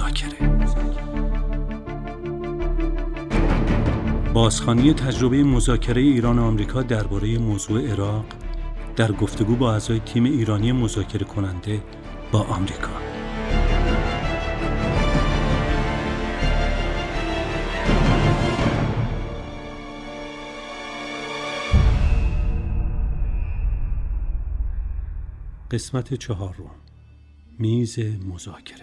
مذاکره. بازخوانی تجربه مذاکره ایران و آمریکا درباره موضوع عراق در گفتگو با اعضای تیم ایرانی مذاکره کننده با آمریکا. قسمت 4. میز مذاکره.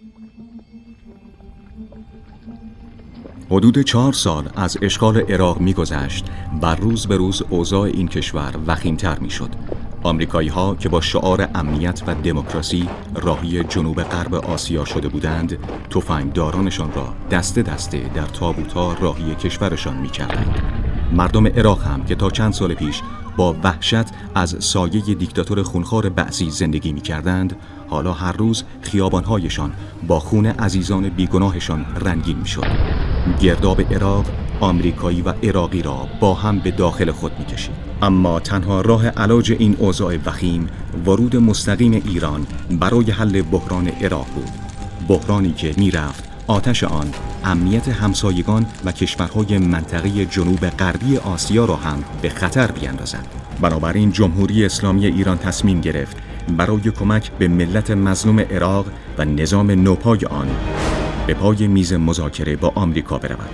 حدود 4 سال از اشغال عراق می‌گذشت و روز به روز اوضاع این کشور وخیم‌تر می‌شد. آمریکایی‌ها که با شعار امنیت و دموکراسی راهی جنوب غرب آسیا شده بودند، تفنگدارانشان را دسته دسته در تابوت‌ها راهی کشورشان می‌کردند. مردم عراق هم که تا چند سال پیش با وحشت از سایه دیکتاتور خونخوار بعثی زندگی می‌کردند، حالا هر روز خیابان‌هایشان با خون عزیزان بیگناهشان رنگین می‌شد. گرداب عراق آمریکایی و عراقی را با هم به داخل خود می‌کشید. اما تنها راه علاج این اوضاع وخیم ورود مستقیم ایران برای حل بحران عراق بود. بحرانی که می‌رفت آتش آن امنیت همسایگان و کشورهای منطقه جنوب غربی آسیا را هم به خطر بیاندازد. بنابراین جمهوری اسلامی ایران تصمیم گرفت برای کمک به ملت مظلوم عراق و نظام نوپای آن به پای میز مذاکره با آمریکا برود.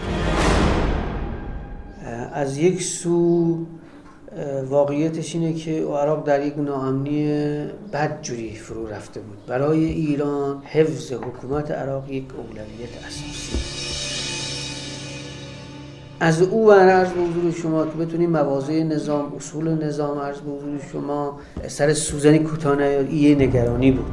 از یک سو واقعیتش اینه که عراق در یک ناامنی بدجوری فرو رفته بود. برای ایران حفظ حکومت عراق یک اولویت اساسی. از او و عرض به حضور شما که بتونیم مواضع نظام، اصول نظام عرض به حضور شما سر سوزنی کوتاه نیایی نگرانی بود.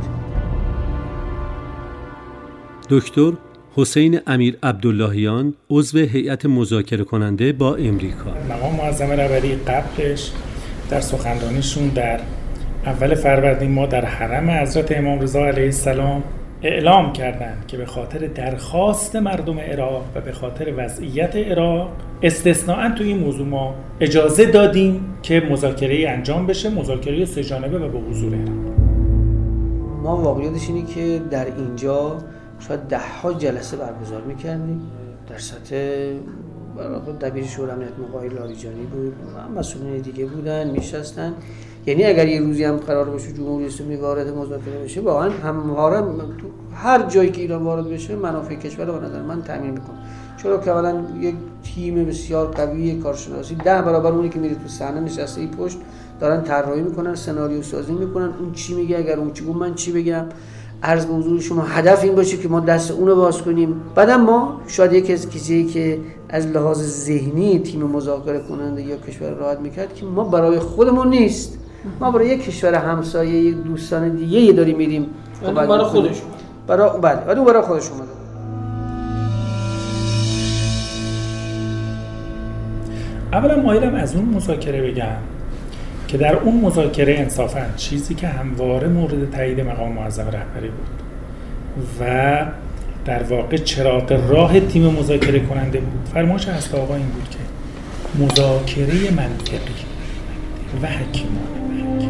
دکتر حسین امیر عبداللهیان عضو هیئت مذاکره کننده با امریکا. مقام معظم رهبری قبلش در سخنرانیشون در اول فروردین ما در حرم حضرت امام رضا علیه السلام اعلام کردند که به خاطر درخواست مردم عراق و به خاطر وضعیت عراق استثناءً تو این موضوع ما اجازه دادیم که مذاکره انجام بشه، مذاکره سه جانبه و به حضور عراق. ما واقعیتش اینه که در اینجا شاید 10 جلسه برگزار می‌کردیم. در سطح دبیر شورای امنیت آقای لاریجانی بود و مسئولین دیگه بودن میشستن. یعنی اگر یه روزی هم قرار باشه جمهوری اسلامی وارد مذاکره بشه، واقعا همواره هر جایی که ایران وارد بشه منافع کشور رو به نظر من تامین میکنه. چرا که اولا یک تیم بسیار قوی کارشناسی 10 برابر اونی که میره تو صحنه نشسته ای پشت دارن طراحی میکنن، سناریو سازی میکنن، اون چی میگه اگر اون چی گفت من چی بگم. عرض به حضور شما هدف این باشه که ما دست اونو باز کنیم. بعدم ما شاید یک از کسایی که از لحاظ ذهنی تیم مذاکره کننده یا کشور راحت میکرد که ما برای خودمون نیست، ما برای یک کشور همسایه، یک دوستان دیگه داریم میریم برای خودشون. برای خودشون. اولا مایلم از اون مذاکره بگم که در اون مذاکره انصافاً چیزی که همواره مورد تایید مقام معظم رهبری بود و در واقع چراغ راه تیم مذاکره کننده بود، فرمایش هست آقا این بود که مذاکره منطقی و حکیمانه.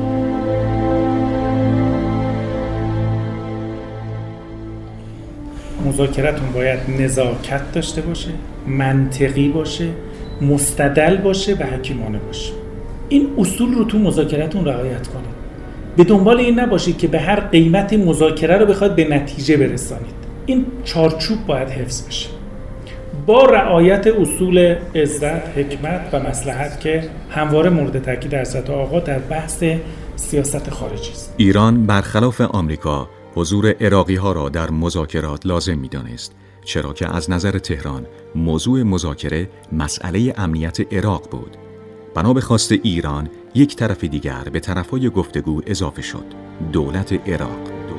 مذاکرتون باید نزاکت داشته باشه، منطقی باشه، مستدل باشه و حکیمانه باشه. این اصول رو تو مذاکرتون رعایت کنید. به دنبال این نباشید که به هر قیمتی مذاکره رو بخواد به نتیجه برسانید. این چارچوب باید حفظ بشه با رعایت اصول عزت، حکمت و مصلحت که همواره مورد تاکید حضرت آقا در بحث سیاست خارجی است. ایران برخلاف آمریکا حضور عراقی‌ها را در مذاکرات لازم می‌دانست، چرا که از نظر تهران موضوع مذاکره مسئله امنیت عراق بود. بنا به خواست ایران یک طرف دیگر به طرفهای گفتگو اضافه شد، دولت عراق.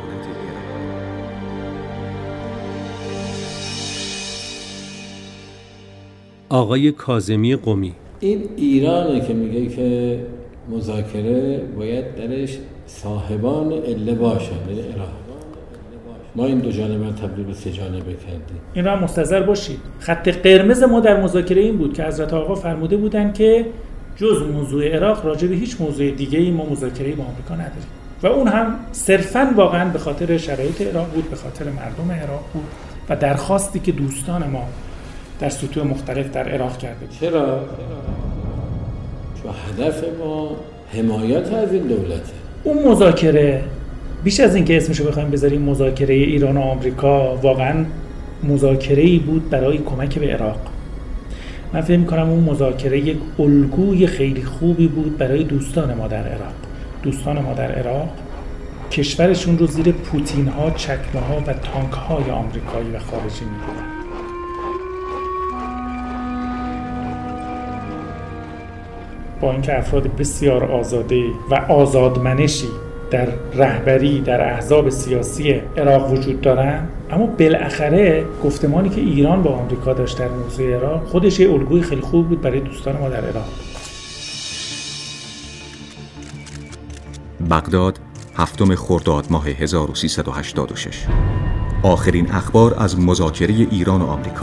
آقای کاظمی قمی: این ایرانه که میگه که مذاکره باید درش صاحبان عله باشن، عراق. ما این 2 جانبه تبدیل به 3 جانبه کردیم. این را مستحضر باشید. خط قرمز ما در مذاکره این بود که حضرت آقا فرموده بودن که جز موضوع عراق راجع به هیچ موضوع دیگه‌ای ما مذاکره با آمریکا نداریم و اون هم صرفاً واقعاً به خاطر شرایط عراق بود، به خاطر مردم عراق بود و درخواستی که دوستان ما در سطوح مختلف در عراق کرده بود. چرا؟ چون هدف ما حمایت از این دولته. اون مذاکره بیش از این که اسمشو بخوایم بذاریم مذاکره ایران و آمریکا، واقعا مذاکره‌ای بود برای کمک به عراق. من فکر می‌کنم اون مذاکره یک الگوی خیلی خوبی بود برای دوستان ما در عراق. دوستان ما در عراق کشورشون رو زیر پوتین‌ها، چکمه‌ها و تانک‌های آمریکایی و خارجی می‌بردن. با اینکه افراد بسیار آزاده و آزادمنشی در رهبری در احزاب سیاسی عراق وجود دارن، اما بالاخره گفتمانی که ایران با آمریکا داشت در موضوع عراق خودش یه الگوی خیلی خوب بود برای دوستان ما در عراق. بغداد 7 خرداد ماه 1386. آخرین اخبار از مذاکره ایران و آمریکا.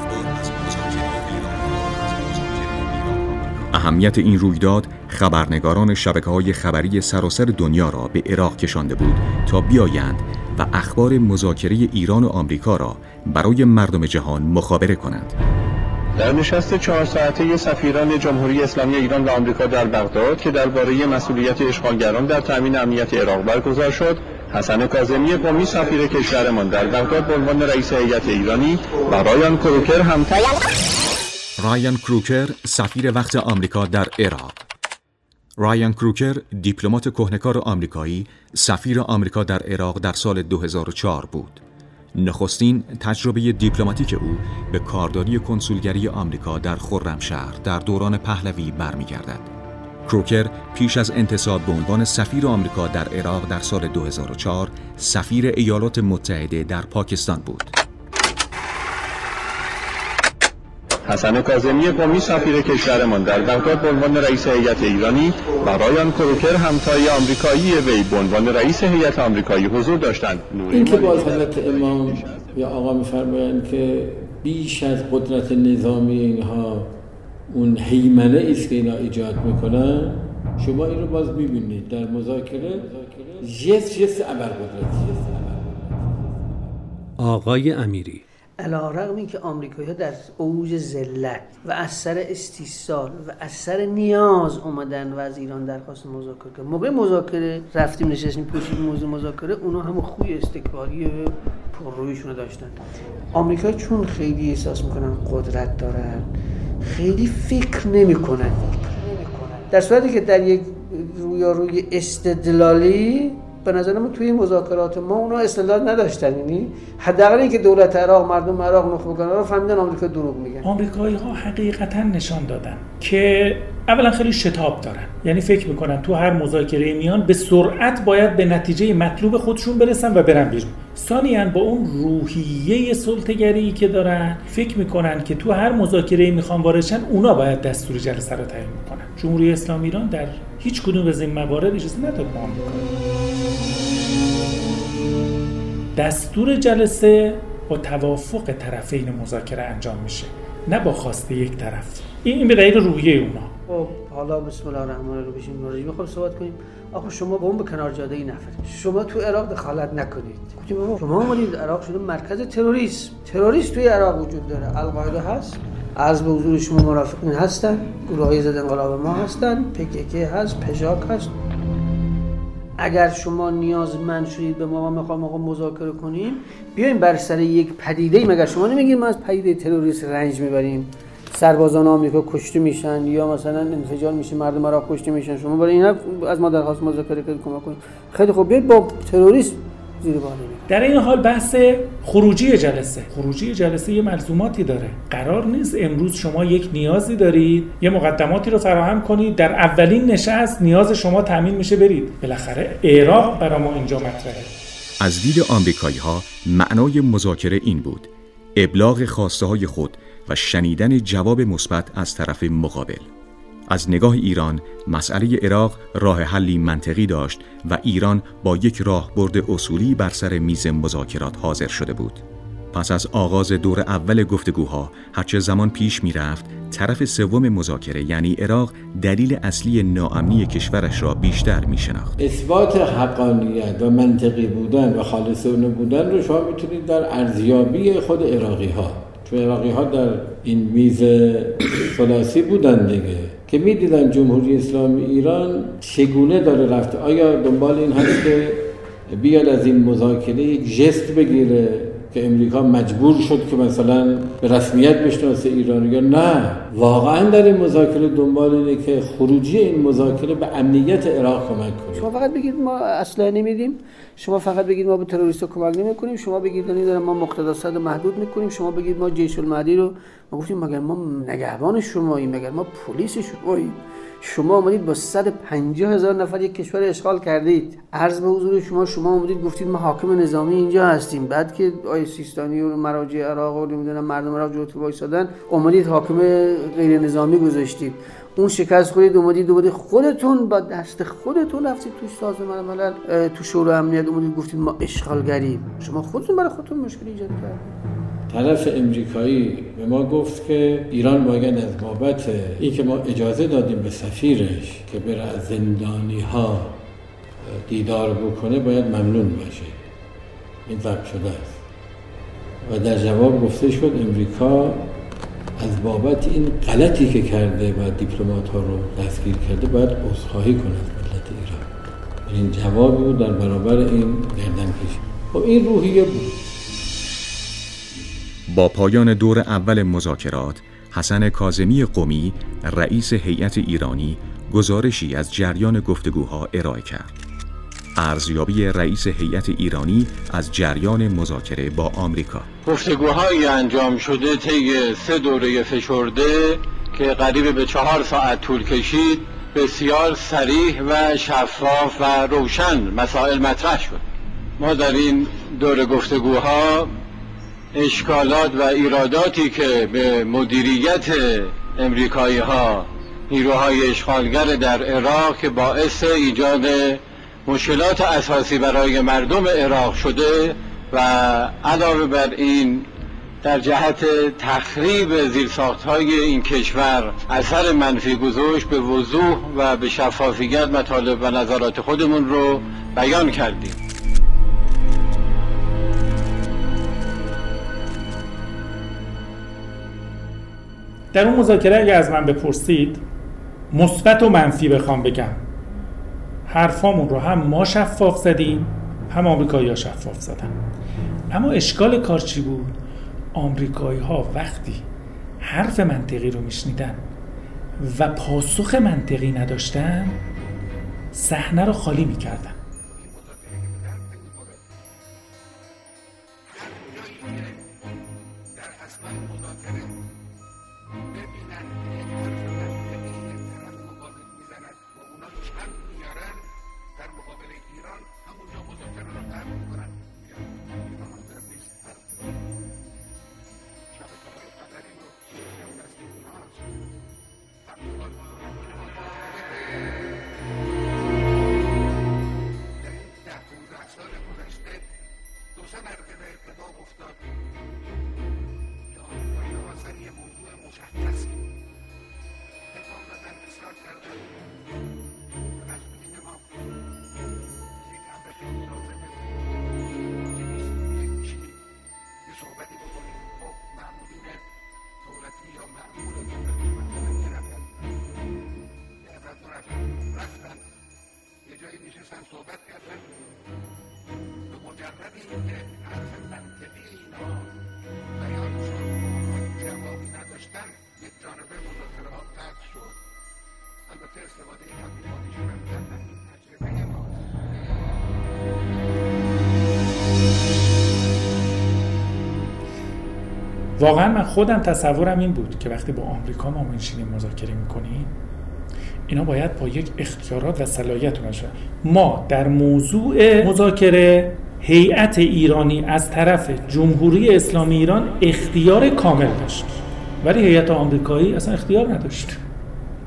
اهمیت این رویداد خبرنگاران شبکه‌های خبری سراسر دنیا را به عراق کشانده بود تا بیایند و اخبار مذاکره ایران و آمریکا را برای مردم جهان مخابره کنند. در نشست 4 ساعته سفیران جمهوری اسلامی ایران و آمریکا در بغداد که درباره مسئولیت اشغالگران در تامین امنیت عراق برگزار شد، حسن کاظمی قمی سفیر کشورمان در بغداد به عنوان رئیس هیئت ایرانی و رایان کروکر رایان کروکر سفیر وقت آمریکا در عراق. رایان کروکر دیپلمات کهنه‌کار آمریکایی سفیر آمریکا در عراق در سال 2004 بود. نخستین تجربه دیپلماتیک او به کارداری کنسولگری آمریکا در خرمشهر در دوران پهلوی برمیگردد. کروکر پیش از انتصاب به عنوان سفیر آمریکا در عراق در سال 2004 سفیر ایالات متحده در پاکستان بود. حسن کاظمی قمی سفیر کشورمان در بغداد به عنوان رئیس هیئت ایرانی و رایان کروکر همتای آمریکایی وی به عنوان رئیس هیئت آمریکایی حضور داشتند. این که باز حضرت امام یا آقا می‌فرمایند که بیش از قدرت نظامی اینها اون هیمنه است که اینا ایجاد میکنن، شما این رو باز می‌بینید در مذاکره جست ابرقدرتی. آقای امیری علی‌رغم اینکه آمریکایی‌ها در اوج ذلت و از سر استیصال و از سر نیاز اومدن و از ایران درخواست مذاکره کردن، موقع مذاکره رفتیم نشستیم پشت موضوع مذاکره، اونا هم خوی استکباری پررویشون رو داشتن. آمریکایی چون خیلی احساس میکنن قدرت دارن، خیلی فکر نمیکنن. در صورتی که در یک رویاروی استدلالی به نظر من توی مذاکرات ما اونا استدلال نداشتن، یعنی حداقل اینکه دولت عراق مردم عراق نخبه کنن رو فهمیدن آمریکا دروغ میگن. آمریکایی‌ها حقیقتا نشان دادن که اولا خیلی شتاب دارن، یعنی فکر میکنن تو هر مذاکره میان به سرعت باید به نتیجه مطلوب خودشون برسن و برن بیرون. ثانیاً با اون روحیه سلطه‌گری که دارن فکر میکنن که تو هر مذاکره میخوان وارد اونا باید دستور جلسه رو تعیین کنن. جمهوری اسلامی ایران در هیچ کدوم از این موارد اجازه نداد با آمریکا. دستور جلسه با توافق طرفین مذاکره انجام میشه، نه با خواست یک طرف. این به دلیل روحیه اونا. خب حالا بسم الله الرحمن الرحیم بشیم راجع میخوام صحبت کنیم. آخه شما با اون به کنار جاده ای نفرید. شما تو عراق دخالت نکنید. گفتیم شما اومدید عراق شده مرکز تروریست توی عراق وجود داره. القاعده هست. عرض به حضور شما مرافقین هستن، گروه‌های ضد انقلاب ما هستن، PKK هست، پژاک هست. اگر شما نیازمند شدید به ما و میخوام آقا مذاکره کنیم، بیایم بر سر یک پدیده. مگر شما نمیگید ما از پدیده تروریست رنج میبریم، سربازان آمریکا کشته میشن یا مثلا انفجار میشه، مردم عراق کشته میشن، شما برای اینا از ما درخواست مذاکره کنید، کمک کنید. خیلی خوب، بیاید با تروریست زیر بار بریم. در این حال بحث خروجی جلسه یه ملزوماتی داره. قرار نیست امروز شما یک نیازی دارید، یه مقدماتی رو فراهم کنید، در اولین نشست نیاز شما تامین میشه برید. بالاخره عراق برای ما اینجا مطرحه. از دید آمریکایی‌ها معنای مذاکره این بود: ابلاغ خواسته‌های خود و شنیدن جواب مثبت از طرف مقابل. از نگاه ایران مسئله عراق راه حلی منطقی داشت و ایران با یک راهبرد اصولی بر سر میز مذاکرات حاضر شده بود. پس از آغاز دور اول گفتگوها هرچه زمان پیش می‌رفت، طرف سوم مذاکره یعنی عراق دلیل اصلی ناامنی کشورش را بیشتر می‌شناخت. اثبات حقانیت و منطقی بودن و خالصانه بودن رو شما می‌تونید در ارزیابی خود عراقی‌ها، چون عراقی‌ها در این میز ثلاثی بودن دیگه، که می‌دیدن جمهوری اسلامی ایران چگونه داره رفته. آیا دنبال این هست که بیاد از این مذاکره یک ژست بگیره که امریکا مجبور شد که مثلا به رسمیت بشناسه ایران، یا نه واقعا در این مذاکره دنبال اینه که خروجی این مذاکره به امنیت عراق کمک کنه؟ شما فقط بگید ما اسلحه نمیدیم، شما فقط بگید ما به تروریستا کمک نمیکنیم، شما بگید ما مقتدسات محدود میکنیم، شما بگید ما جیش المهدی رو ما گفتیم مگر ما نگهبان شماییم، مگر ما پلیس شماییم؟ شما اومدید با 150,000 نفر یک کشور اشغال کردید. عرض به حضور شما اومدید گفتید ما حاکم نظامی اینجا هستیم. بعد که آیه سیستانی و مراجع عراق و نمیدونم مردم عراق جلوتون وایسادن، اومدید حاکم غیر نظامی گذاشتید. اون شکست خورید، اومدید خودتون با دست خودتون رفتید تو سازمان ملل، تو شورای امنیت اومدید گفتید ما اشغالگریم. شما خودتون برای خودتون مشکل ایجاد کردید. طرف امریکایی به ما گفت که ایران باید از بابت این که ما اجازه دادیم به سفیرش که بره از زندانی ها دیدار بکنه باید ممنون باشه. این ضبط شده است. و در جواب گفته شد امریکا از بابت این غلطی که کرده و دیپلمات ها رو دستگیر کرده باید عذرخواهی کنه از ملت ایران. این جوابی بود در برابر این گردنکشی. خب این روحیه بود. با پایان دور اول مذاکرات، حسن کاظمی قمی، رئیس هیئت ایرانی، گزارشی از جریان گفتگوها ارائه کرد. ارزیابی رئیس هیئت ایرانی از جریان مذاکره با آمریکا. گفتگوهای انجام شده طی 3 دوره فشرده که قریب به 4 ساعت طول کشید، بسیار صریح و شفاف و روشن مسائل مطرح شد. ما در این دوره گفتگوها اشکالات و ایراداتی که به مدیریت امریکایی ها، نیروهای اشغالگر در عراق که باعث ایجاد مشکلات اساسی برای مردم عراق شده و علاوه بر این در جهت تخریب زیرساخت‌های این کشور اثر منفی گذاشت، به وضوح و به شفافیت مطالب و نظرات خودمون رو بیان کردیم. در اون مذاکره اگه از من بپرسید مثبت و منفی بخوام بگم، حرفامون رو هم ما شفاف زدیم هم آمریکایی‌ها شفاف زدن. اما اشکال کار چی بود؟ آمریکایی‌ها وقتی حرف منطقی رو میشنیدن و پاسخ منطقی نداشتن، صحنه رو خالی میکردن. واقعا من خودم تصورم این بود که وقتی با آمریکا ما میشینیم مذاکره میکنیم، اینا باید با یک اختیارات و صلاحیت باشه. ما در موضوع مذاکره هیئت ایرانی از طرف جمهوری اسلامی ایران اختیار کامل داشت، ولی هیئت آمریکایی اصلا اختیار نداشت.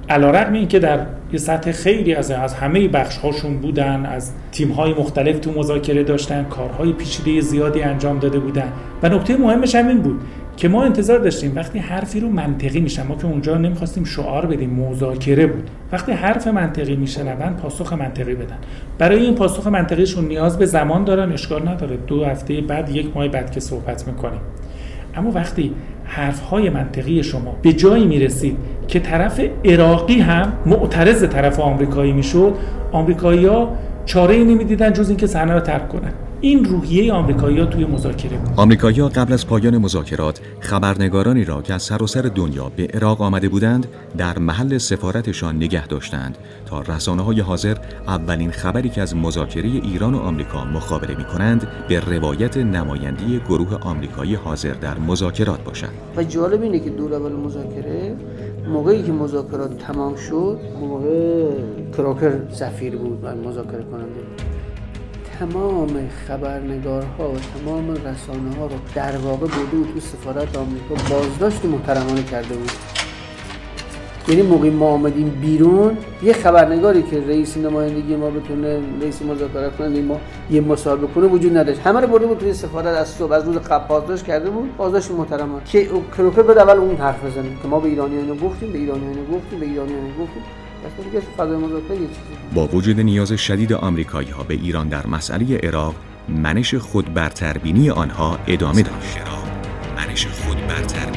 علیرغم اینکه در یه سطح خیلی از همه بخش هاشون بودن، از تیم های مختلف تو مذاکره داشتن، کارهای پیچیده زیادی انجام داده بودن و نکته مهمش هم این بود که ما انتظار داشتیم وقتی حرفی رو منطقی میشن، ما که اونجا نمیخواستیم شعار بدیم، مذاکره بود، وقتی حرف منطقی میشنون پاسخ منطقی بدن. برای این پاسخ منطقیشون نیاز به زمان دارن، اشکال نداره 2 هفته بعد 1 ماه بعد که صحبت میکنیم. اما وقتی حرفهای منطقی شما به جایی میرسید که طرف عراقی هم معترض طرف آمریکایی میشد، آمریکایی‌ها چاره‌ای نمیدیدن جز اینکه صحنه رو ترک کنن. این روحیه آمریکایی‌ها توی مذاکره بود. آمریکایی‌ها قبل از پایان مذاکرات خبرنگارانی را که از سراسر دنیا به عراق آمده بودند در محل سفارتشان نگه داشتند تا رسانه‌های حاضر اولین خبری که از مذاکره ایران و آمریکا مخابره می‌کنند به روایت نمایندگی گروه آمریکایی حاضر در مذاکرات باشد. و جالب اینه که دور اول مذاکره، موقعی که مذاکرات تمام شد، موقع کراکر سفیر بود و مذاکره کننده، تمام خبرنگارها و تمام رسانه‌ها رو در واقع برده تو سفارت آمریکا بازداشت محترمانه کرده بود. یعنی موقعی ما آمدیم بیرون، یه خبرنگاری که رئیس نمایندگی ما بتونه رئیس مذاکره کننده ما یه مصاحبه کنه وجود نداشت. همه رو برده بود توی سفارت، از صبح از روز قبل بازداشت کرده بود، بازداشت محترمانه. که کروکر بعد اول اون حرف بزنه که ما به ایرانی‌ها گفتیم، به ایرانی‌ها گفتیم. با وجود نیاز شدید آمریکایی‌ها به ایران در مسئله عراق، منش خودبرتربینی آنها ادامه داشت.